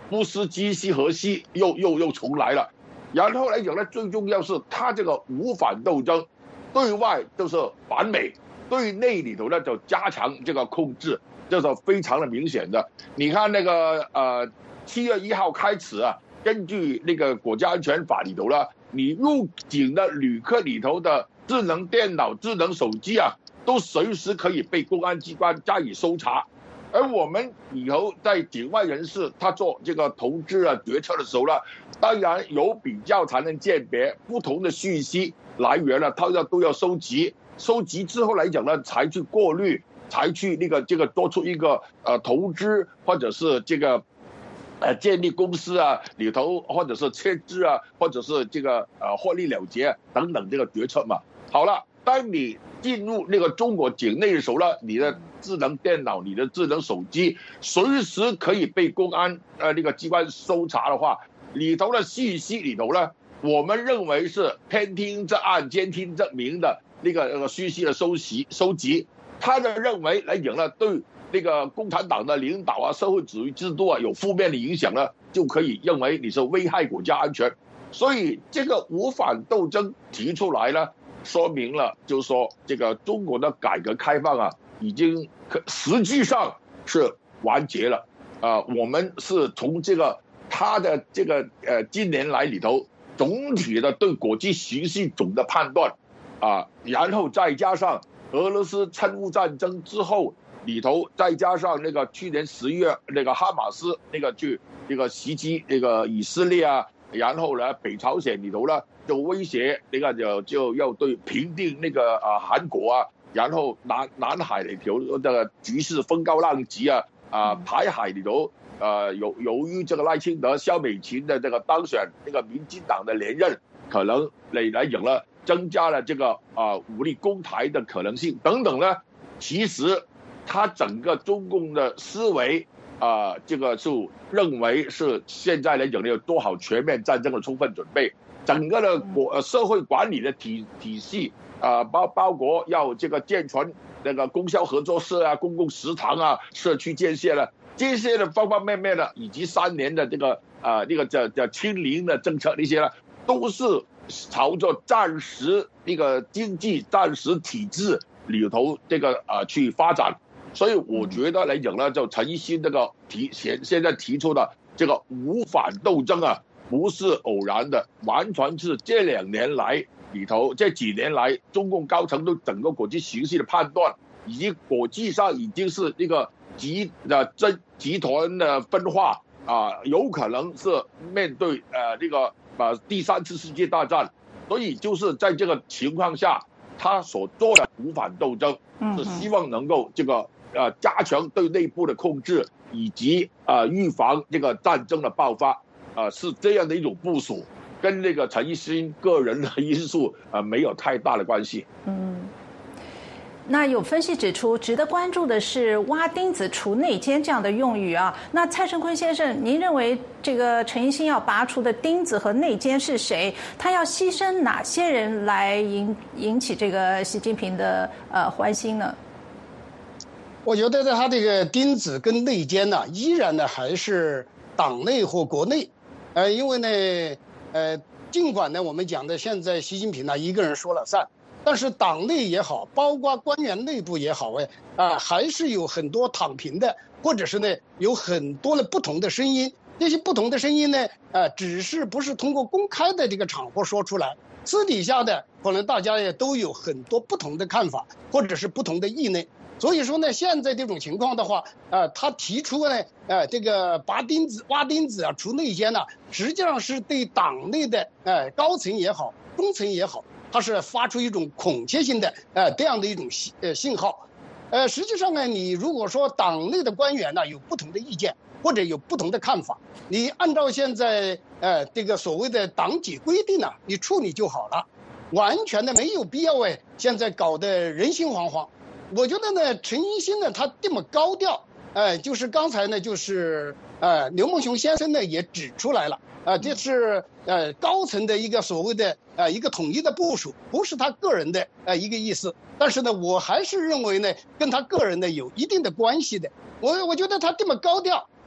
不思基西和西又又又重来了。然后来讲呢，最重要是他这个五反斗争，对外就是反美，对内里头呢就加强这个控制，这是非常的明显的。你看那个呃七月一号开始啊，根据那个国家安全法里头呢，你入境的旅客里头的智能电脑、智能手机啊，都随时可以被公安机关加以搜查。而我们以后在境外人士他做这个投资啊决策的时候呢，当然有比较才能鉴别不同的信息来源了，他要都要收集，收集之后来讲呢，才去过滤，才去那个这个做出一个呃投资或者是这个呃建立公司啊里头，或者是撤资啊，或者是这个呃获利了结等等这个决策嘛。好了，当你进入那个中国境内的时候呢，你的智能电脑、你的智能手机随时可以被公安呃那个机关搜查的话，里头的信息里头呢，我们认为是偏听这案、监听这明的那个那个信息的收集收集，他的认为来讲呢，对那个共产党的领导啊、社会主义制度啊有负面的影响呢，就可以认为你是危害国家安全。所以这个五反斗争提出来呢，说明了就是说这个中国的改革开放啊，已经实际上是完结了啊、呃。我们是从这个他的这个呃近年来里头总体的对国际形势总的判断啊、呃，然后再加上俄罗斯侵乌战争之后里头，再加上那个去年十月那个哈马斯那个去那个袭击那个以色列啊，然后呢北朝鲜里头呢就威胁那个就就要对平定那个啊韩国啊，然后南南海里头这个局势风高浪急啊啊，台海里头呃由由于这个赖清德、萧美琴的这个当选，那个民进党的连任，可能来来讲了增加了这个啊武力攻台的可能性等等呢，其实他整个中共的思维啊、呃，这个就认为是现在来讲呢，有做好全面战争的充分准备，整个的国社会管理的体体系啊、呃，包包括要这个健全那个供销合作社啊、公共食堂啊、社区建设了，这些的方方面面的，以及三年的这个啊、呃、那个叫叫清零的政策那些呢，都是朝着战时那个经济、战时体制里头这个啊、呃、去发展。所以我觉得来讲呢，就陈奕迅这个提现现在提出的这个五反斗争啊，不是偶然的，完全是这两年来里头，这几年来中共高层对整个国际形势的判断，以及国际上已经是这个集的这集团的分化啊、呃，有可能是面对呃这个呃第三次世界大战，所以就是在这个情况下，他所做的五反斗争是希望能够这个。呃，加强对内部的控制，以及呃预防这个战争的爆发，啊、呃，是这样的一种部署，跟那个陈奕迅个人的因素呃没有太大的关系。 嗯，那有分析指出，值得关注的是“挖钉子除内奸”这样的用语啊。那蔡胜坤先生，您认为这个陈奕迅要拔除的钉子和内奸是谁？他要牺牲哪些人来引引起这个习近平的呃欢心呢？ 我觉得他这个钉子跟内奸呢，依然呢还是党内或国内，呃，因为呢，呃，尽管呢我们讲的现在习近平呢一个人说了算，但是党内也好，包括官员内部也好，哎，啊，还是有很多躺平的，或者是呢有很多的不同的声音。这些不同的声音呢，呃，只是不是通过公开的这个场合说出来，私底下的可能大家也都有很多不同的看法，或者是不同的意内。所以说呢，现在这种情况的话，呃，他提出呢，呃，这个拔钉子、挖钉子啊、除内奸呢，实际上是对党内的呃高层也好、中层也好，他是发出一种恐惧性的呃这样的一种信呃信号。呃，实际上呢，你如果说党内的官员呢有不同的意见或者有不同的看法，你按照现在呃这个所谓的党纪规定呢，你处理就好了，完全的没有必要哎，现在搞得人心惶惶。我觉得呢，陈奕迅呢，他这么高调，呃，就是刚才呢，就是呃，刘梦熊先生呢也指出来了，啊、呃，这是呃高层的一个所谓的呃一个统一的部署，不是他个人的呃一个意思。但是呢，我还是认为呢，跟他个人呢有一定的关系的。我我觉得他这么高调，哎、呃，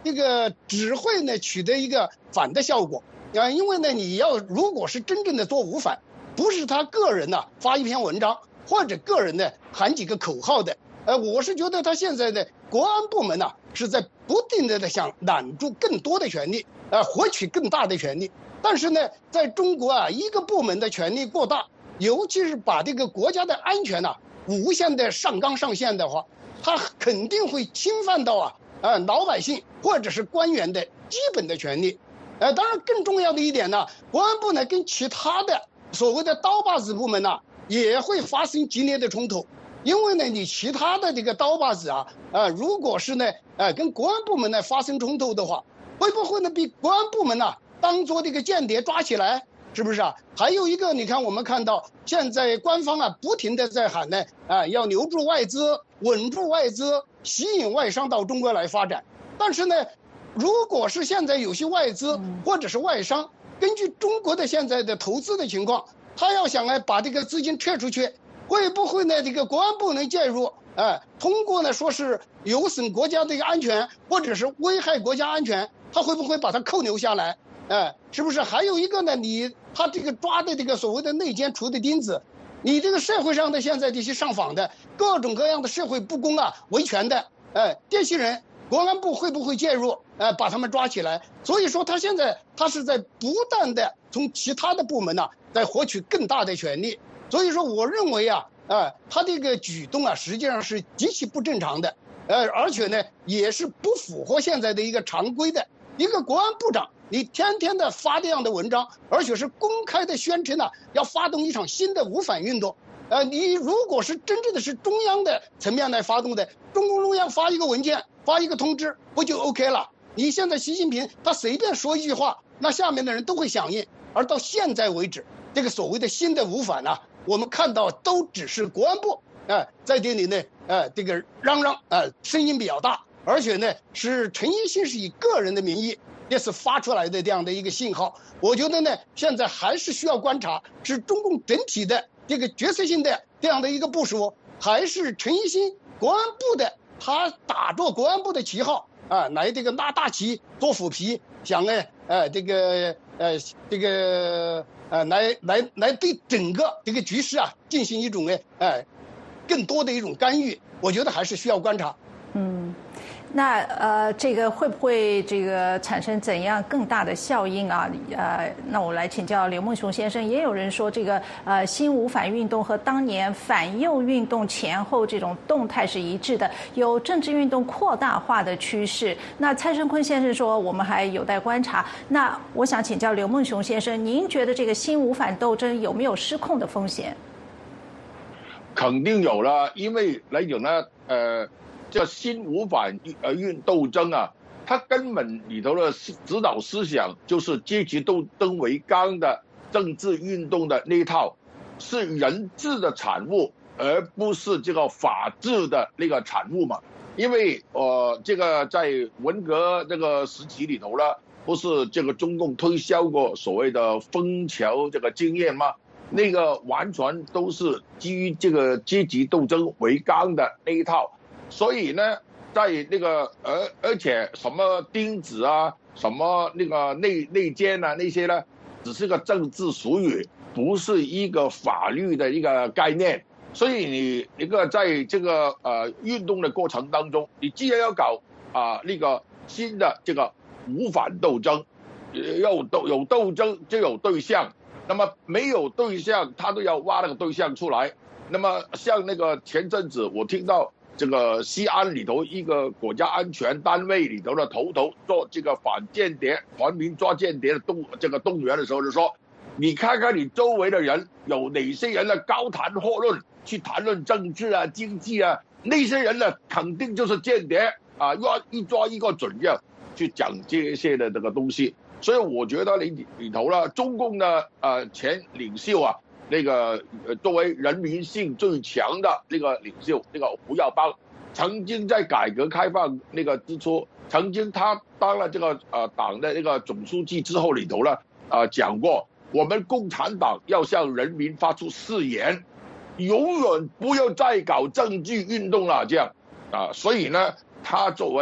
这个只会呢取得一个反的效果啊，因为呢你要如果是真正的做无反，不是他个人呢、啊、发一篇文章或者个人呢喊几个口号的，呃，我是觉得他现在的国安部门呢、啊、是在不停的想揽住更多的权利，呃，获取更大的权利。但是呢，在中国啊，一个部门的权力过大，尤其是把这个国家的安全呐、啊、无限的上纲上线的话，他肯定会侵犯到啊。呃，老百姓或者是官员的基本的权利，呃，当然更重要的一点呢，国安部呢跟其他的所谓的刀把子部门呢也会发生激烈的冲突，因为呢，你其他的这个刀把子啊，呃，如果是呢，呃，跟国安部门呢发生冲突的话，会不会呢被国安部门呢当做这个间谍抓起来？是不是啊？还有一个，你看我们看到现在官方啊不停的在喊呢，啊，要留住外资，稳住外资，吸引外商到中国来发展。但是呢，如果是现在有些外资或者是外商，根据中国的现在的投资的情况，他要想来把这个资金撤出去，会不会呢？这个国安部能介入？哎，通过呢说是有损国家的一个安全，或者是危害国家安全，他会不会把它扣留下来？哎，是不是？还有一个呢，你他这个抓的这个所谓的内奸除的钉子，你这个社会上的现在这些上访的各种各样的社会不公啊、维权的，哎，这些人国安部会不会介入？哎，把他们抓起来？所以说他现在他是在不断的从其他的部门呢、啊，在获取更大的权利。所以说，我认为啊，呃，他这个举动啊，实际上是极其不正常的，呃，而且呢，也是不符合现在的一个常规的。一个国安部长，你天天的发这样的文章，而且是公开的宣称呢、啊，要发动一场新的无反运动。呃，你如果是真正的是中央的层面来发动的，中共中央发一个文件，发一个通知，不就 OK 了？你现在习近平他随便说一句话，那下面的人都会响应。而到现在为止，这个所谓的新的无反呢、啊，我们看到都只是国安部，哎、呃，在这里呢，呃，这个嚷嚷，呃，声音比较大。而且呢，是陈奕迅是以个人的名义，这是发出来的这样的一个信号。我觉得呢，现在还是需要观察，是中共整体的这个决策性的这样的一个部署，还是陈奕迅国安部的他打着国安部的旗号啊，来这个拉大旗做虎皮，想呢，呃，这个呃这个呃来来来对整个这个局势啊进行一种呢，呃，更多的一种干预。我觉得还是需要观察。 嗯。那呃，这个会不会这个产生怎样更大的效应啊？呃，那我来请教刘梦熊先生。也有人说，这个呃新无反运动和当年反右运动前后这种动态是一致的，有政治运动扩大化的趋势。那蔡胜坤先生说，我们还有待观察。那我想请教刘梦熊先生，您觉得这个新无反斗争有没有失控的风险？ 肯定有了，因为来讲呢，呃。这新无反呃运斗争啊，它根本里头的指导思想就是阶级斗争为纲的政治运动的那一套，是人治的产物，而不是这个法治的那个产物嘛。因为呃，这个在文革这个时期里头呢，不是这个中共推销过所谓的枫桥这个经验吗？那个完全都是基于这个阶级斗争为纲的那一套。所以呢，在那个而而且什么钉子啊，什么那个内内奸啊那些呢，只是个政治俗语，不是一个法律的一个概念。所以你一个在这个呃运动的过程当中，你既然要搞啊、呃、那个新的这个无反斗争，要斗有斗争就有对象，那么没有对象，他都要挖那个对象出来。那么像那个前阵子我听到。这个西安里头一个国家安全单位里头的头头做这个反间谍、全民抓间谍的动这个动员的时候，就说：你看看你周围的人有哪些人呢？高谈阔论去谈论政治啊、经济啊，那些人呢肯定就是间谍啊，要一抓一个准样去讲这些的这个东西。所以我觉得里里头呢，中共的呃前领袖啊。那个呃，作为人民性最强的那个领袖，那个胡耀邦，曾经在改革开放那个之初，曾经他当了这个呃党的那个总书记之后里头呢，啊、呃、讲过，我们共产党要向人民发出誓言，永远不要再搞政治运动了，这样啊，所以呢，他作为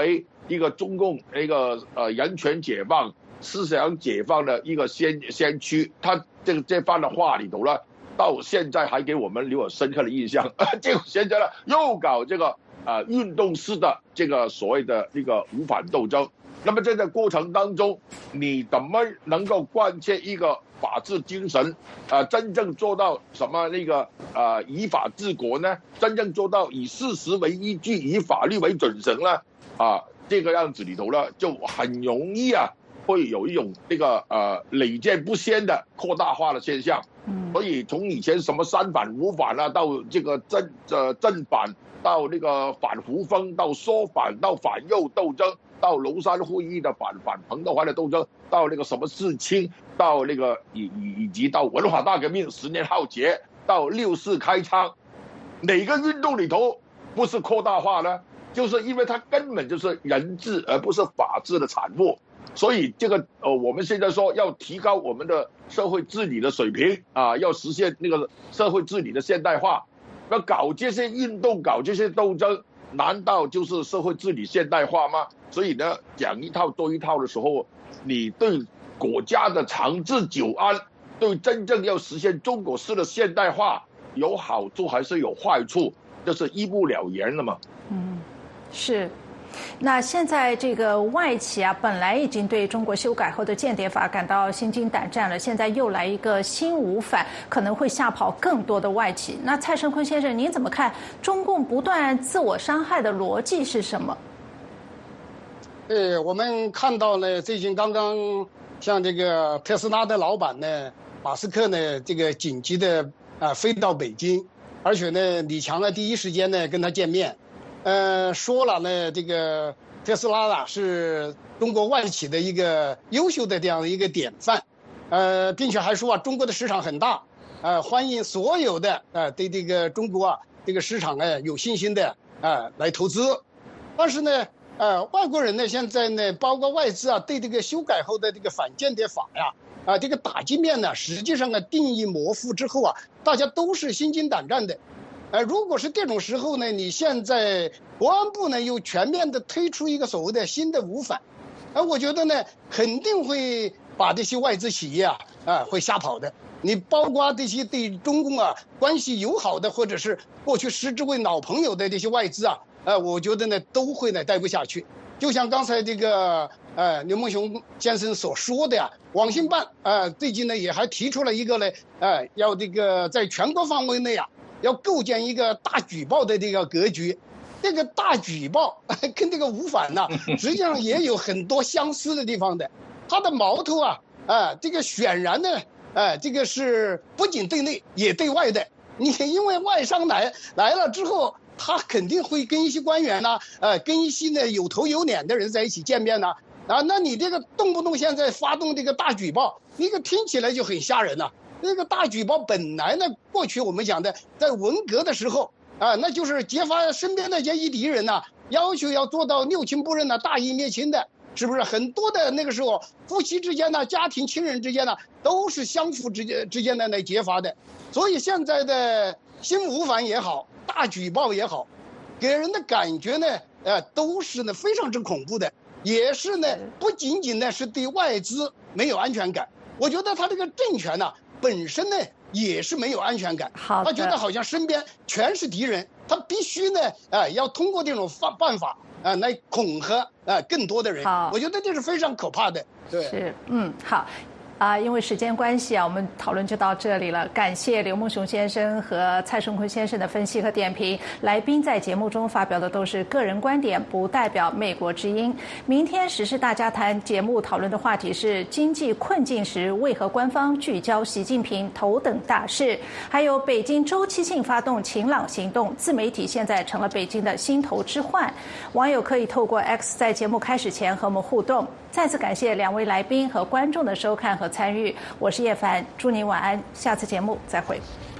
一个中共一个呃人权解放、思想解放的一个先先驱。他这个这番的话里头呢，到现在还给我们留有深刻的印象。结果现在呢，又搞这个呃运动式的这个所谓的一个无反斗争。那么在这过程当中，你怎么能够贯彻一个法治精神，啊、呃，真正做到什么那个呃以法治国呢？真正做到以事实为依据，以法律为准绳呢？啊，这个样子里头呢，就很容易啊，会有一种这个呃累见不鲜的扩大化的现象。所以从以前什么三反五反啊，到这个正呃正反，到那个反胡风，到说反，到反右斗争。到崂山会议的反反彭德怀的斗争，到那个什么四清，到那个以以以及到文化大革命十年浩劫，到六四开仓，哪个运动里头不是扩大化呢？就是因为它根本就是人治而不是法治的产物。所以这个呃，我们现在说要提高我们的社会治理的水平啊，要实现那个社会治理的现代化，要搞这些运动，搞这些斗争，难道就是社会治理现代化吗？所以呢，讲一套做一套的时候，你对国家的长治久安，对真正要实现中国式的现代化有好处还是有坏处，这是一目了然的嘛。 嗯，是。那现在这个外企啊，本来已经对中国修改后的间谍法感到心惊胆战了，现在又来一个新五反，可能会吓跑更多的外企。那蔡胜坤先生，您怎么看中共不断自我伤害的逻辑是什么？ 呃，我们看到了最近刚刚像这个特斯拉的老板呢，马斯克呢，这个紧急的啊、呃、飞到北京，而且呢，李强呢第一时间呢跟他见面，呃，说了呢，这个特斯拉啊是中国外企的一个优秀的这样的一个典范，呃，并且还说啊，中国的市场很大，呃，欢迎所有的呃对这个中国啊这个市场哎有信心的啊、呃、来投资，但是呢。呃，外国人呢，现在呢，包括外资啊，对这个修改后的这个反间谍法呀，啊，这个打击面呢，实际上呢，定义模糊之后啊，大家都是心惊胆战的。呃，如果是这种时候呢，你现在国安部呢又全面的推出一个所谓的新的五反，啊，我觉得呢，肯定会把这些外资企业啊，啊，会吓跑的。你包括这些对中共啊关系友好的，或者是过去视之为老朋友的这些外资啊。呃，我觉得呢都会呢待不下去，就像刚才这个呃刘梦熊先生所说的呀，网信办呃最近呢也还提出了一个呢，呃要这个在全国范围内啊，要构建一个大举报的这个格局。这个大举报跟这个五反呢，实际上也有很多相似的地方的。它的矛头啊，啊、呃、这个显然呢，呃这个是不仅对内也对外的。你因为外商来来了之后。他肯定会跟一些官员呢、啊，呃，跟一些呢有头有脸的人在一起见面呢、啊，啊，那你这个动不动现在发动这个大举报，那个听起来就很吓人呐、啊。那个大举报本来呢，过去我们讲的，在文革的时候啊，那就是揭发身边那些一敌人呐、啊，要求要做到六亲不认的、大义灭亲的，是不是？很多的那个时候，夫妻之间呢，家庭亲人之间呢，都是相互之间之间的来揭发的。所以现在的新五反也好。大举报也好，给人的感觉呢，呃，都是呢非常之恐怖的，也是呢不仅仅呢是对外资没有安全感，我觉得他这个政权呢、啊、本身呢也是没有安全感， 好， 他觉得好像身边全是敌人，他必须呢，啊、呃，要通过这种方办法啊、呃、来恐吓啊、呃、更多的人，我觉得这是非常可怕的。对， 是，嗯，好。啊，因为时间关系啊，我们讨论就到这里了。感谢刘梦熊先生和蔡胜坤先生的分析和点评。来宾在节目中发表的都是个人观点，不代表美国之音。明天时事大家谈节目讨论的话题是经济困境时为何官方聚焦习近平头等大事，还有北京周期性发动晴朗行动，自媒体现在成了北京的心头之患。网友可以透过 X 在节目开始前和我们互动。再次感谢两位来宾和观众的收看和参与，我是叶凡，祝您晚安，下次节目再会。